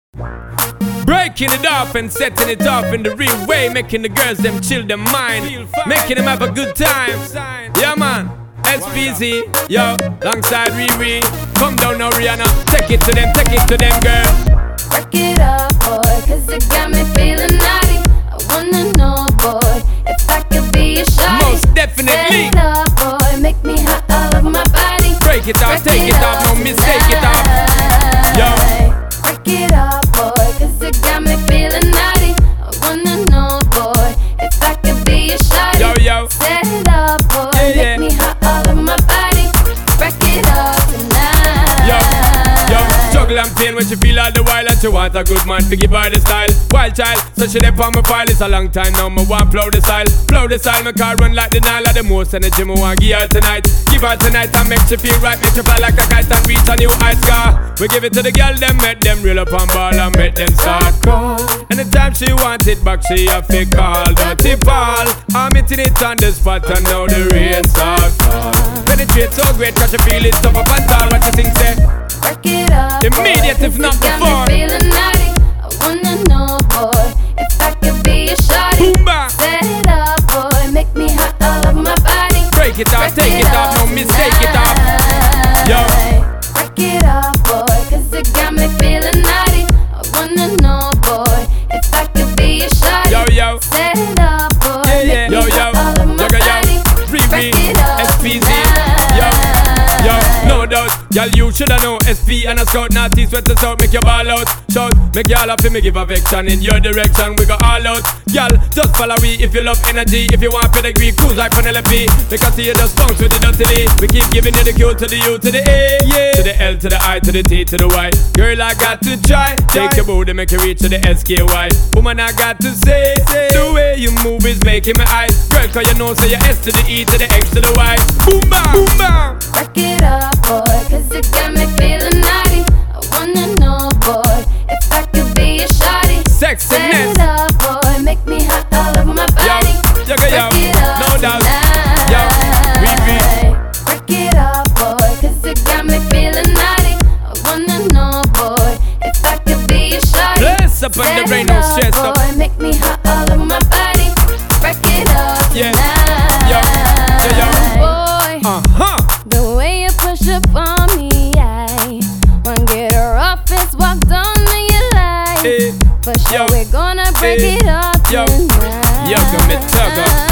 Breaking it off and setting it off in the real way, making the girls them chill their mind, making them have a good time. Yeah man, SPZ, yo, alongside Riri. Come down now Rihanna, take it to them, girl. Work it up, boy, cause it got me feeling naughty. I wanna know, boy, if I could be your shawty. Most definitely. Set it up, boy, make me hot all over my body. Break it off, take it off, no mistake it off. Yo. Work it up, boy, cause it got me feeling naughty. I wanna know, boy, if I could be your shawty. Yo, yo. Set it up, boy, Yeah, make me hot all over my body. Break it up tonight. Yo, struggle and pain when she feel all the while, and she want a good man to give her the style. Wild child, so she dey on my file. It's a long time now, me want flow the style. My car run like the Nile. The most energy me want give her tonight. Give her tonight and make she feel right. Make she fly like a kite and reach a new height. We give it to the girl, them make them reel up and ball and make them start call. Anytime she want it back, she have to call Dirty Paul. I'm hitting it on the spot and now the rain start fall. Penetrate so great, cause she feel it tough up and tall. What you think, say? Work it up, immediate, boy, if not it got before. Me feeling naughty. I wanna know, boy, if I could be your shawty. Boomba. Set it up, boy, make me hot all over my body. Break it off, take it off, no mistake it off. Yo. Work it up, boy, cause it got me feeling naughty. I wanna know, boy, if I could be your shawty. Yo, yo. Set it up, boy, Yeah, make me hot all over my body. Riri, Break it up SPZ, tonight. yo, no doubt. Y'all you shoulda know SP and a scout, naughty sweat us out, make your ball out. Shout, make y'all happy, me give affection in your direction. We go all out. Y'all, just follow we if you love energy. If you want pedigree, cruise like Penelope. Because see you just bounce with the dirty. We keep giving you the Q to the U to the A, yeah. To the L to the I to the T to the Y. Girl, I got to try. Take your booty, make you reach to the SKY. Woman, I got to say, the way you move is making my eyes. Girl, cause you know, say your S to the E to the X to the Y. Boom, bam, boom, bam. Work it up, boy, cause it got me feeling naughty. I wanna know, boy, if I could be your shawty. Sexiness. Set it up, boy, make me hot all over my body. Yo, Work it up no doubt. tonight. Yo, Riri. Work it up, boy, cause it got me feeling naughty. I wanna know, boy, if I could be your shawty. Bless up on the Set brain, it no up, stress up. boy, make me hot all over my body. Break it up Yeah. tonight. Yo. Boy, the way you push up on me, I wanna get her off and walk down to your life. Eh, For sure, yo, we're gonna break eh, it up yo, tonight. yo, come and tug up.